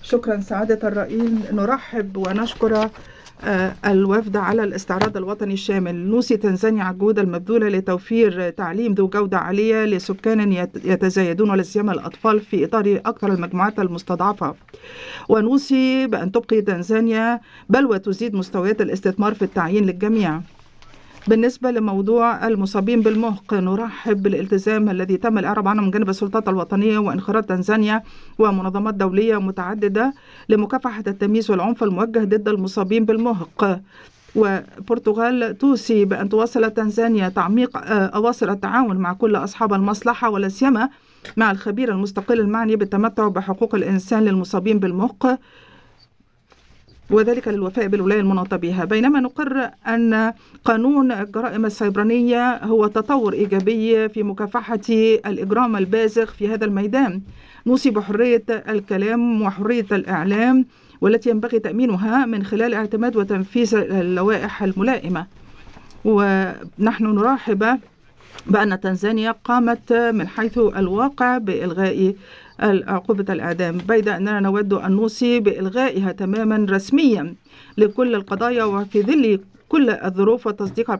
شكرا سعادة الرئيس. نرحب ونشكر الوفد على الاستعراض الوطني الشامل. نوصي تنزانيا على الجهود المبذولة لتوفير تعليم ذو جودة عالية لسكان يتزايدون ولا سيما الأطفال في إطار أكثر المجموعات المستضعفة، ونوصي بأن تبقي تنزانيا بل وتزيد مستويات الاستثمار في التعيين للجميع. بالنسبة لموضوع المصابين بالمهق، نرحب بالالتزام الذي تم الإعراب عنه من جانب السلطات الوطنية وانخراط تنزانيا ومنظمات دولية متعددة لمكافحة التمييز والعنف الموجه ضد المصابين بالمهق. والبرتغال توصي بأن تواصل تنزانيا تعميق أواصر التعاون مع كل أصحاب المصلحة ولا سيما مع الخبير المستقل المعني بالتمتع بحقوق الإنسان للمصابين بالمهق، وذلك للوفاء بالولاية المناطة بها. بينما نقر أن قانون الجرائم السيبرانية هو تطور إيجابي في مكافحة الإجرام البازغ في هذا الميدان. نوصي بحرية الكلام وحرية الإعلام والتي ينبغي تأمينها من خلال اعتماد وتنفيذ اللوائح الملائمة. ونحن نرحب بأن تنزانيا قامت من حيث الواقع بإلغاء عقوبة الإعدام، بيد أننا نود أن نوصي بإلغائها تماما رسميا لكل القضايا وفي ظل كل الظروف والتصديق